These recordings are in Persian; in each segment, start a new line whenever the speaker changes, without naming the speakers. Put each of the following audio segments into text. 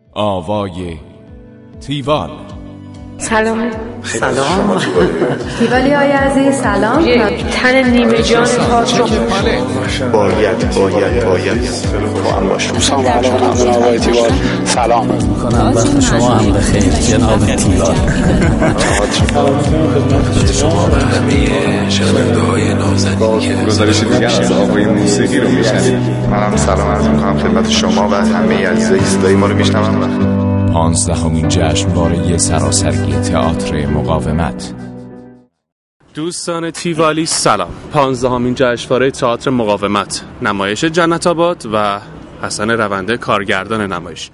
آوای تیوال.
سلام.
تیوالی های عزیز سلام.
یک تن نیمه جان تئاتر
باید با هم باشم.
سلام آقای تیوال. سلام
میکنم وقت شما هم بخیر جناب تیوال.
خدمت شما و همه شنونده های نازنین که
گزارش دیگر از آقای موسیقی رو میشنید.
منم سلام عرض میکنم خدمت شما و همه عزیزای صدای ما رو میشنون.
15مین جشنواره سراسری تئاتر مقاومت.
دوستان تیوالی سلام. 15مین جشنواره تئاتر مقاومت، نمایش جنت آباد و حسن رونده کارگردان نمایش.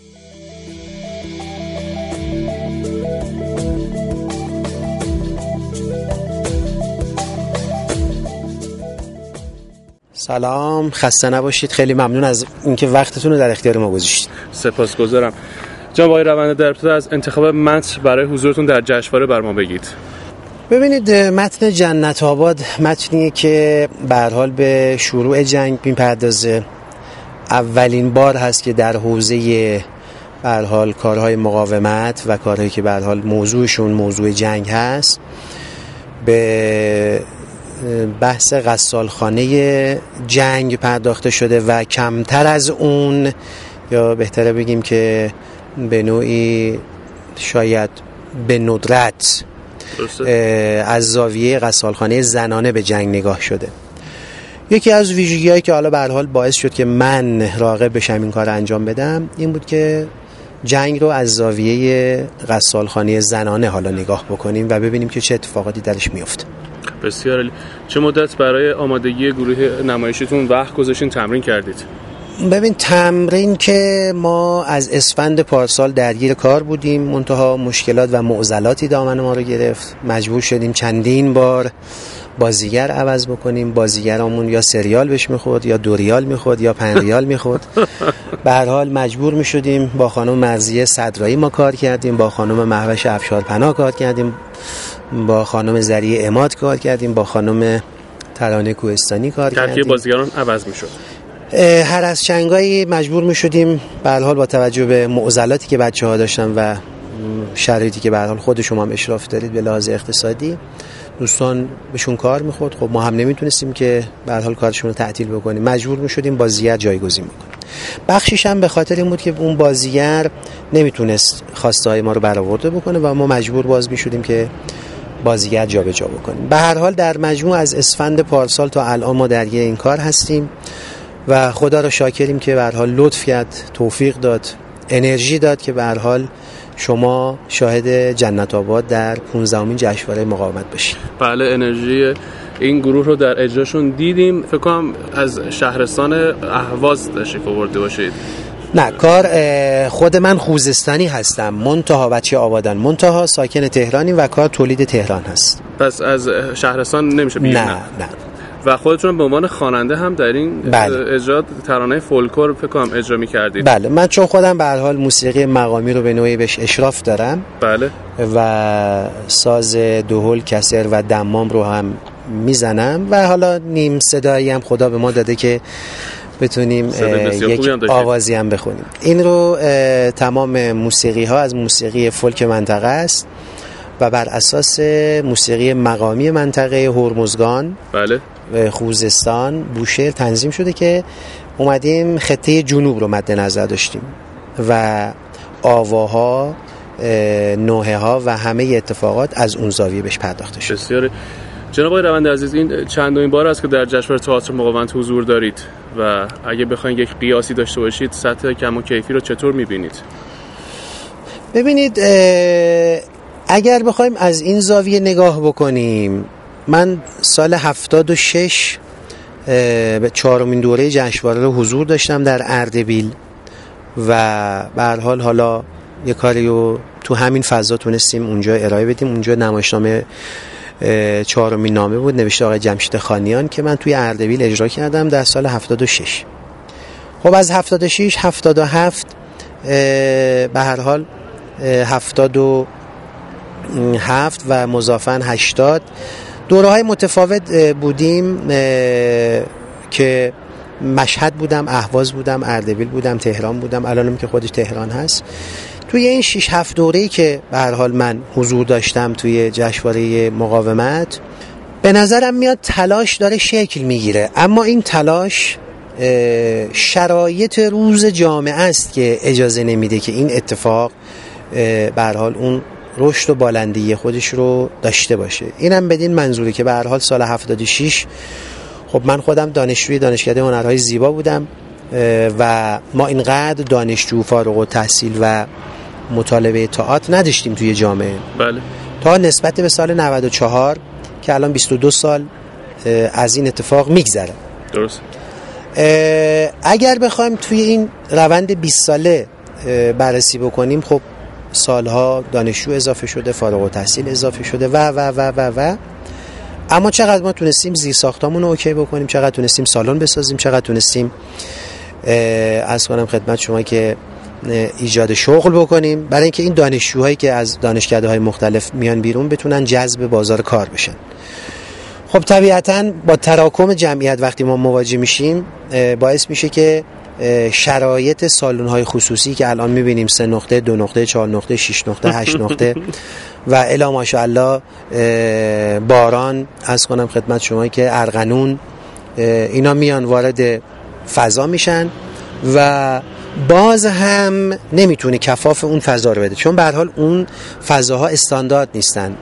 سلام، خسته نباشید. خیلی ممنون از اینکه وقتتون رو در اختیار ما گذاشتید.
سپاسگزارم. جناب آقای رونده، در ابتدا از انتخاب متن برای حضورتون در جشنواره بر ما بگید.
ببینید، متن جنت آباد متنیه که به هر حال به شروع جنگ میپردازه. اولین بار هست که در حوزه به هر حال کارهای مقاومت و کارهایی که به هر حال موضوعشون موضوع جنگ هست به بحث غسالخانه جنگ پرداخته شده و کمتر از اون، یا بهتره بگیم که به نوعی شاید به ندرت از زاویه غسالخانه زنانه به جنگ نگاه شده. یکی از ویژگی‌هایی که حالا به هر حال باعث شد که من راغب بشم این کار انجام بدم این بود که جنگ رو از زاویه غسالخانه زنانه حالا نگاه بکنیم و ببینیم که چه اتفاقاتی درش میفته.
بسیار عالی. چه مدت برای آمادگی گروه نمایشیتون وقت گذاشتین، تمرین کردید؟
ببین، تمرین که ما از اسفند پارسال درگیر کار بودیم، منتها مشکلات و معضلاتی دامن ما رو گرفت. مجبور شدیم چندین بار بازیگر عوض بکنیم. بازیگرامون یا سریال بهش میخورد یا 2 ریال میخورد یا 5 ریال میخورد. به هر حال مجبور میشدیم. با خانم مرضیه صدرایی ما کار کردیم، با خانم مهوش افشارپناه کار کردیم، با خانم زریه عماد کار کردیم، با خانم ترانه کوهستانی کار کردیم.
ترکیب بازیگران عوض میشد.
هر از چنگایی مجبور میشدیم به هر حال با توجه به معضلاتی که بچه‌ها داشتن و شرایطی که به هر حال خود شما هم اشراف دارید به لحاظ اقتصادی، دوستان بهشون کار میخورد. خب ما هم نمیتونستیم که به هر حال کارشون رو تعطیل بکنیم، مجبور میشدیم بازیگر جایگزین بکنیم. بخشیش هم به خاطر این بود که اون بازیگر نمیتونست خواسته های ما رو برآورده بکنه و ما مجبور باز میشدیم که بازیگر جابجا بکنیم. به هر حال در مجموع از اسفند پارسال تا الان ما درگیر این کار هستیم و خدا را شاکریم که به هر حال لطف کرد، توفیق داد، انرژی داد که به هر حال شما شاهد جنت آباد در 15مین جشنواره مقاومت باشید.
بله، انرژی این گروه رو در اجراشون دیدیم. فکر کنم از شهرستان اهواز تشریف آورده باشید.
نه، کار خود من خوزستانی هستم، منتها بچه آبادان، منتها ساکن تهرانی و کار تولید تهران هست.
پس از شهرستان نمیشه بگید؟
نه.
و خودتون به عنوان خواننده هم در این اجرا ترانه فولکلور فکر کنم اجرا می‌کردید.
بله، من چون خودم به هر حال موسیقی مقامی رو به نوعی بهش اشراف دارم.
بله.
و ساز دهل، کسر و دمام رو هم میزنم و حالا نیم صدایی هم خدا به ما داده که بتونیم یک آوازی هم بخونیم. این رو تمام موسیقی ها از موسیقی فولک منطقه است و بر اساس موسیقی مقامی منطقه هرمزگان،
بله،
خوزستان، بوشهر تنظیم شده که اومدیم خطه جنوب رو مد نظر داشتیم و آواها، نوحه ها و همه اتفاقات از اون زاویه بهش پرداخته شد.
بسیار. جناب آقای رونده عزیز، این چندمین بار است که در جشنواره تئاتر مقاومت حضور دارید و اگه بخواید یک قیاسی داشته باشید سطح کم و کیفی رو چطور می‌بینید؟
ببینید، اگر بخوایم از این زاویه نگاه بکنیم، من سال 76 به 4مین دوره جشنواره رو حضور داشتم در اردبیل و به هر حال حالا یه کاری رو تو همین فضا تونستیم اونجا ارائه بدیم. اونجا نمایشنامه 4مین نامه بود نوشته آقای جمشید خانیان که من توی اردبیل اجرا کردم در سال 76. خب از 76 77 به هر حال 77 و مضافاً 80 دوره‌های متفاوت بودیم که مشهد بودم، اهواز بودم، اردبیل بودم، تهران بودم، الانم که خودش تهران هست. توی این 6-7 دوره‌ای که به هر حال من حضور داشتم توی جشنواره مقاومت، به نظرم میاد تلاش داره شکل میگیره، اما این تلاش شرایط روز جامعه است که اجازه نمیده که این اتفاق به هر حال اون رشد و بالندی خودش رو داشته باشه. اینم بدین منظوری که به هر حال سال 76 خب من خودم دانشجوی دانشکده هنرهای زیبا بودم و ما اینقدر دانشجو فارغ التحصیل و مطالبه تئاتر نداشتیم توی جامعه.
بله.
تا نسبت به سال 94 که الان 22 سال از این اتفاق میگذره.
درست.
اگر بخوایم توی این روند 20 ساله بررسی بکنیم، خب سالها دانشجو اضافه شده، فارغ التحصیل اضافه شده و اما چقدر ما تونستیم زیر ساختامون رو اوکی بکنیم، چقدر تونستیم سالن بسازیم، چقدر تونستیم عرض کنم خدمت شما که ایجاد شغل بکنیم برای اینکه این دانشجوهایی که از دانشکده‌های مختلف میان بیرون بتونن جذب بازار کار بشن. خب طبیعتاً با تراکم جمعیت وقتی ما مواجه میشیم باعث میشه که شرایط سالن‌های خصوصی که الان میبینیم 3 نقطه، 2 نقطه، 4 نقطه، 6 نقطه، 8 نقطه و الی ماشاءالله باران از کنم خدمت شما که ارغنون، اینا میان وارد فضا میشن و باز هم نمیتونه کفاف اون فضا رو بده، چون به هر حال اون فضاها استاندارد نیستن.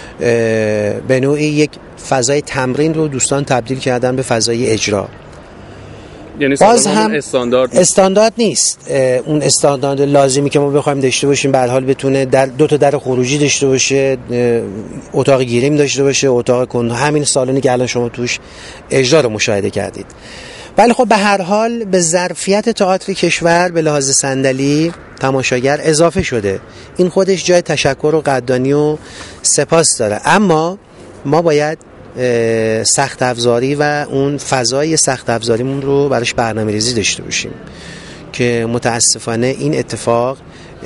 به نوعی یک فضای تمرین رو دوستان تبدیل کردن به فضای اجرا.
یعنی
باز هم
استاندارد
نیست. اون استاندارد لازمی که ما بخوایم داشته باشیم به هر حال بتونه 2 تا در خروجی داشته باشه، اتاق گیریم داشته باشه، اتاق همین سالنی که الان شما توش اجرا رو مشاهده کردید. ولی خب به هر حال به ظرفیت تئاتر کشور به لحاظ صندلی تماشاگر اضافه شده. این خودش جای تشکر و قدردانی و سپاس داره، اما ما باید سخت افزاری و اون فضای سخت افزاریمون رو براش برنامه‌ریزی داشته باشیم که متاسفانه این اتفاق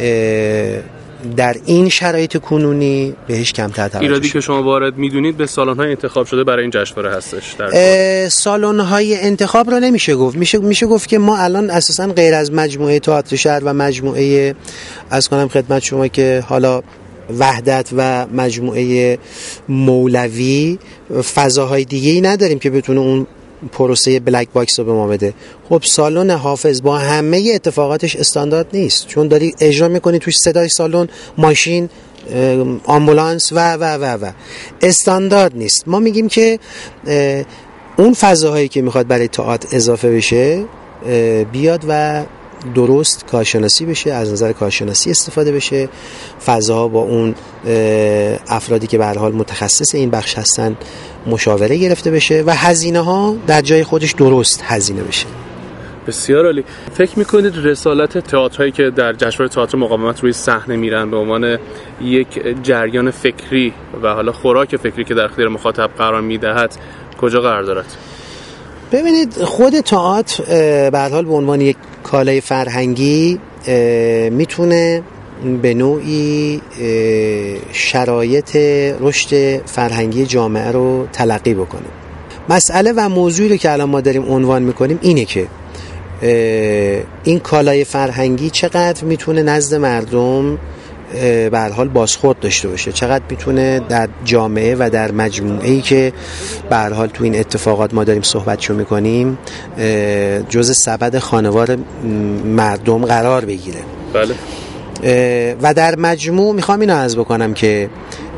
در این شرایط کنونی بهش کمتر توجه
ایرادی که شما وارد میدونید به سالن‌های انتخاب شده برای این جشنواره هستش. در
سالن‌های انتخاب رو نمیشه گفت، میشه گفت که ما الان اساساً غیر از مجموعه تئاتر شهر و مجموعه از کنم خدمت شما که حالا وحدت و مجموعه مولوی فضاهای دیگه‌ای نداریم که بتونه اون پروسه بلک باکس رو به ما بده. خب سالن حافظ با همه اتفاقاتش استاندارد نیست، چون داری اجرا میکنی توش صدای سالن، ماشین، آمبولانس و استاندارد نیست. ما میگیم که اون فضاهایی که میخواد برای تئاتر اضافه بشه بیاد و درست کارشناسی بشه، از نظر کارشناسی استفاده بشه، فضاها با اون افرادی که به هر حال متخصص این بخش هستن مشاوره گرفته بشه و هزینه ها در جای خودش درست هزینه بشه.
بسیار عالی. فکر میکنید رسالت تئاترهایی که در جشنواره تئاتر مقاومت روی صحنه میرن به عنوان یک جریان فکری و حالا خوراک فکری که در اختیار مخاطب قرار میدهد کجا قرار دارد؟
ببینید خود تئاتر به هر حال به عنوان یک کالای فرهنگی میتونه به نوعی شرایط رشد فرهنگی جامعه رو تلقی بکنه. مسئله و موضوعی رو که الان ما داریم عنوان میکنیم اینه که این کالای فرهنگی چقدر میتونه نزد مردم به هر حال بازخورد داشته باشه، چقدر میتونه در جامعه و در مجموعه‌ای که به هر حال تو این اتفاقات ما داریم صحبتشو میکنیم جزء سبد خانوار مردم قرار بگیره.
بله.
و در مجموع میخوام اینو عرض بکنم که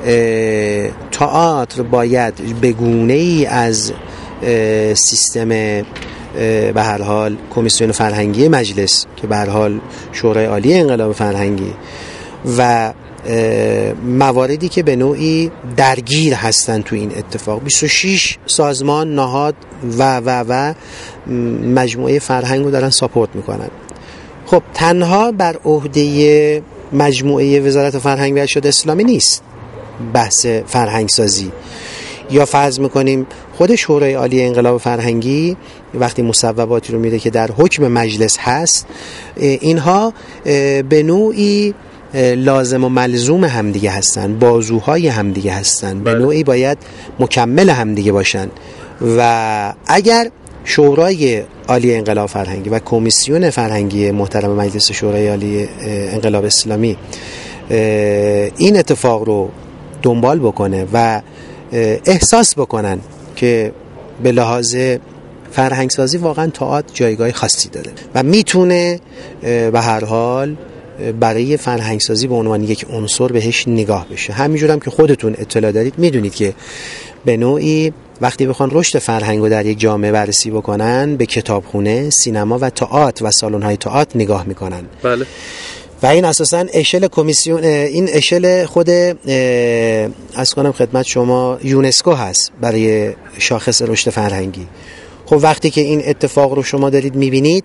تئاتر باید به گونه‌ای از سیستم به هر حال کمیسیون فرهنگی مجلس که به هر حال شورای عالی انقلاب فرهنگی و مواردی که به نوعی درگیر هستن تو این اتفاق، 26 سازمان، نهاد و مجموعه فرهنگ رو دارن ساپورت میکنن. خب تنها بر عهده مجموعه وزارت فرهنگ و ارشاد اسلامی نیست بحث فرهنگ سازی، یا فرض میکنیم خود شورای عالی انقلاب فرهنگی وقتی مصوباتی رو میده که در حکم مجلس هست، اینها به نوعی لازم و ملزوم همدیگه هستن، بازوهای همدیگه هستن، به نوعی باید مکمل همدیگه باشن و اگر شورای عالی انقلاب فرهنگی و کمیسیون فرهنگی محترم مجلس شورای عالی انقلاب اسلامی این اتفاق رو دنبال بکنه و احساس بکنن که به لحاظ فرهنگسازی واقعا تئاتر جایگاه خاصی داره و میتونه به هر حال برای فرهنگسازی به عنوان یک عنصر بهش نگاه بشه. همینجور هم که خودتون اطلاع دارید میدونید که به نوعی وقتی بخوان رشد فرهنگ رو در یک جامعه بررسی بکنن به کتابخونه، سینما و تئاتر و سالن‌های تئاتر نگاه میکنن.
بله.
و این اساساً اشل کمیسیون، این اشل خود از کنم خدمت شما یونسکو هست برای شاخص رشد فرهنگی. خب وقتی که این اتفاق رو شما دارید میبینید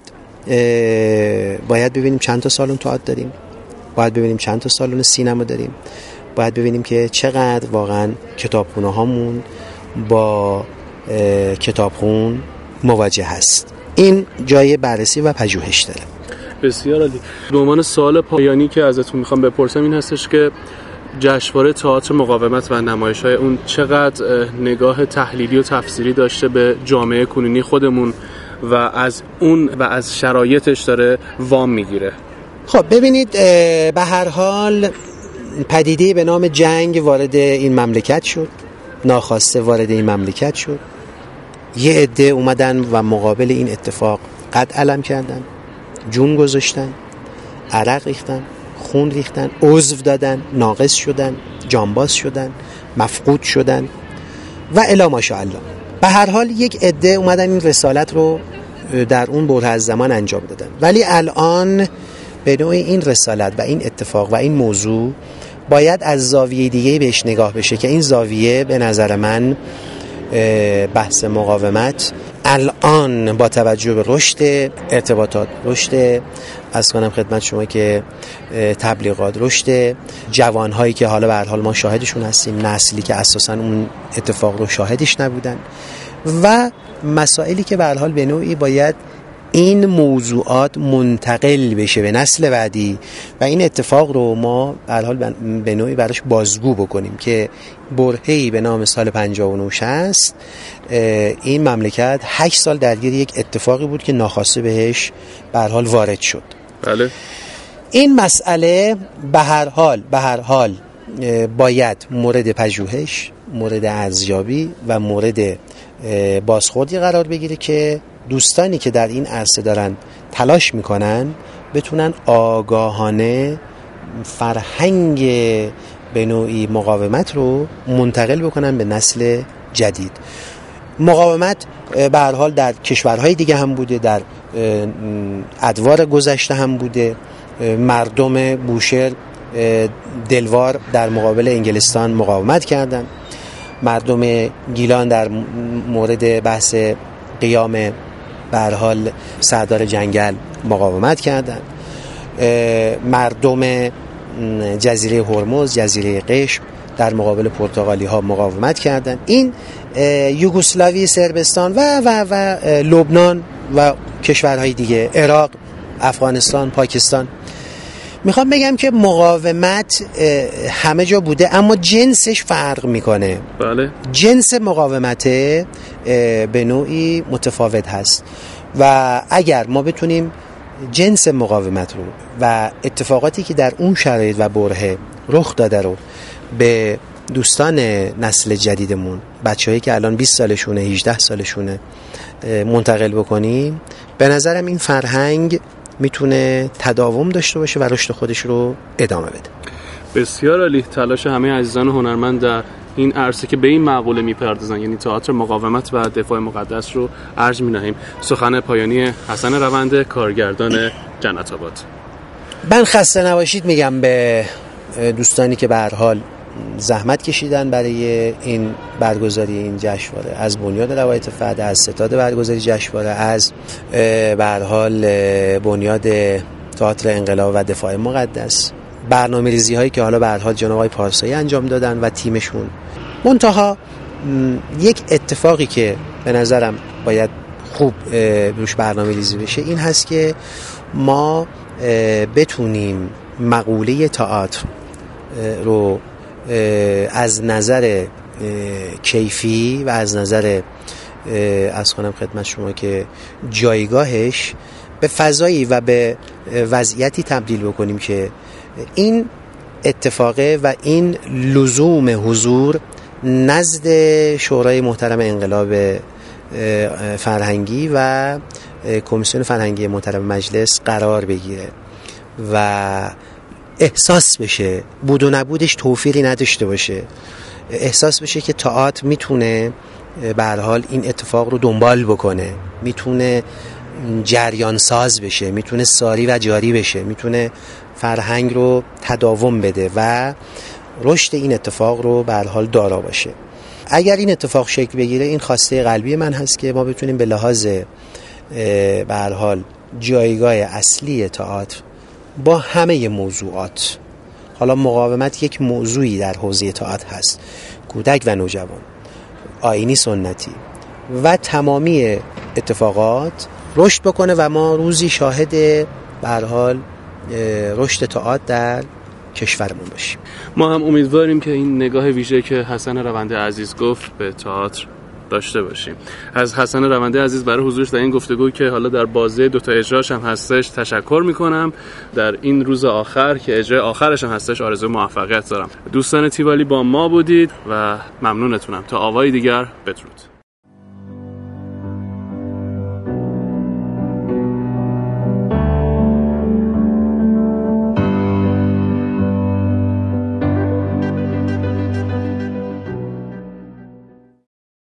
باید ببینیم چند تا سالن تئاتر داریم، باید ببینیم چند تا سالن سینما داریم، باید ببینیم که چقدر واقعا کتابخونه هامون با کتابخون مواجه هست. این جای بررسی و پژوهش داره.
بسیار عالی. به عنوان سوال پایانی که ازتون میخوام بپرسم این هستش که جشنواره تئاتر مقاومت و نمایش‌های اون چقدر نگاه تحلیلی و تفسیری داشته به جامعه کنونی خودمون و از اون و از شرایطش داره وام میگیره؟
خب ببینید، به هر حال پدیده به نام جنگ وارد این مملکت شد، ناخواسته وارد این مملکت شد. یه عده اومدن و مقابل این اتفاق قد علم کردن، جون گذاشتن، عرق ریختن، خون ریختن، عضو دادن، ناقص شدن، جانباز شدن، مفقود شدن و الی ماشاءالله. به هر حال یک عده اومدن این رسالت رو در اون بره از زمان انجام دادن، ولی الان به نوعی این رسالت و این اتفاق و این موضوع باید از زاویه دیگه بهش نگاه بشه که این زاویه به نظر من بحث مقاومت الان با توجه به رشد ارتباطات، رشد از کنم خدمت شما که تبلیغات، رشد جوانهایی که حالا به هر حال ما شاهدشون هستیم، نسلی که اساساً اون اتفاق رو شاهدش نبودن و مسائلی که به هر حال به نوعی باید این موضوعات منتقل بشه به نسل بعدی و این اتفاق رو ما به هر حال به نوعی براش بازگو بکنیم که برهه‌ای به نام سال 59-60 این مملکت 8 سال درگیر یک اتفاقی بود که ناخواسته بهش به هر حال وارد شد.
بله.
این مسئله به هر حال باید مورد پژوهش، مورد ارزیابی و مورد بازخوردی قرار بگیره که دوستانی که در این عرصه دارن تلاش میکنن بتونن آگاهانه فرهنگ به نوعی مقاومت رو منتقل بکنن به نسل جدید. مقاومت به هر حال در کشورهای دیگه هم بوده، در ادوار گذشته هم بوده. مردم بوشهر دلوار در مقابل انگلستان مقاومت کردن، مردم گیلان در مورد بحث قیام به هر حال سردار جنگل مقاومت کردن، مردم جزیره هرمز، جزیره قشم در مقابل پرتغالی ها مقاومت کردن. این یوگسلاوی، صربستان و لبنان و کشورهای دیگه، عراق، افغانستان، پاکستان. میخوام بگم که مقاومت همه جا بوده اما جنسش فرق میکنه.
بله.
جنس مقاومت به نوعی متفاوت هست و اگر ما بتونیم جنس مقاومت رو و اتفاقاتی که در اون شرایط و برهه رخ داده رو به دوستان نسل جدیدمون، بچه‌هایی که الان 20 سالشونه، 18 سالشونه منتقل بکنیم، به نظرم این فرهنگ میتونه تداوم داشته باشه و رشد خودش رو ادامه بده.
بسیار عالی. تلاش همه عزیزان هنرمند در این عرصه که به این مقوله میپردازن، یعنی تئاتر مقاومت و دفاع مقدس، رو ارج می‌نهیم. سخن پایانی حسن رونده، کارگردان جنت آباد.
من خسته نباشید میگم به دوستانی که به هر حال زحمت کشیدن برای این برگزاری این جشنواره، از بنیاد روایت فد، از ستاد برگزاری جشنواره، از به هر حال بنیاد تئاتر انقلاب و دفاع مقدس، برنامه‌ریزی هایی که حالا به هر حال جناب آقای پارسایی انجام دادن و تیمشون. منتها یک اتفاقی که به نظرم باید خوب روش برنامه‌ریزی بشه این هست که ما بتونیم مقوله تئاتر رو از نظر کیفی و از نظر عرض کنم خدمت شما که جایگاهش به فضایی و به وضعیتی تبدیل بکنیم که این اتفاقه و این لزوم حضور نزد شورای محترم انقلاب فرهنگی و کمیسیون فرهنگی محترم مجلس قرار بگیره و احساس بشه، بود و نبودش توفیری نداشته باشه، احساس بشه که تئاتر میتونه به هر حال این اتفاق رو دنبال بکنه، میتونه جریان ساز بشه، میتونه ساری و جاری بشه، میتونه فرهنگ رو تداوم بده و رشد این اتفاق رو به هر حال دارا باشه. اگر این اتفاق شکل بگیره، این خواسته قلبی من هست که ما بتونیم به لحاظ به هر حال جایگاه اصلی تئاتر با همه موضوعات، حالا مقاومت یک موضوعی در حوزه تئاتر هست، کودک و نوجوان، آیینی سنتی و تمامی اتفاقات رشد بکنه و ما روزی شاهد به هر حال رشد تئاتر در کشورمون باشیم.
ما هم امیدواریم که این نگاه ویژه که حسن رونده عزیز گفت به تئاتر داشته باشیم. از حسن رونده عزیز برای حضورش در این گفتگو که حالا در بازه دوتا اجراش هم هستش تشکر میکنم. در این روز آخر که اجرای آخرش هم هستش آرزو موفقیت دارم. دوستان تیوالی با ما بودید و ممنونتونم. تا آوای دیگر بدرود.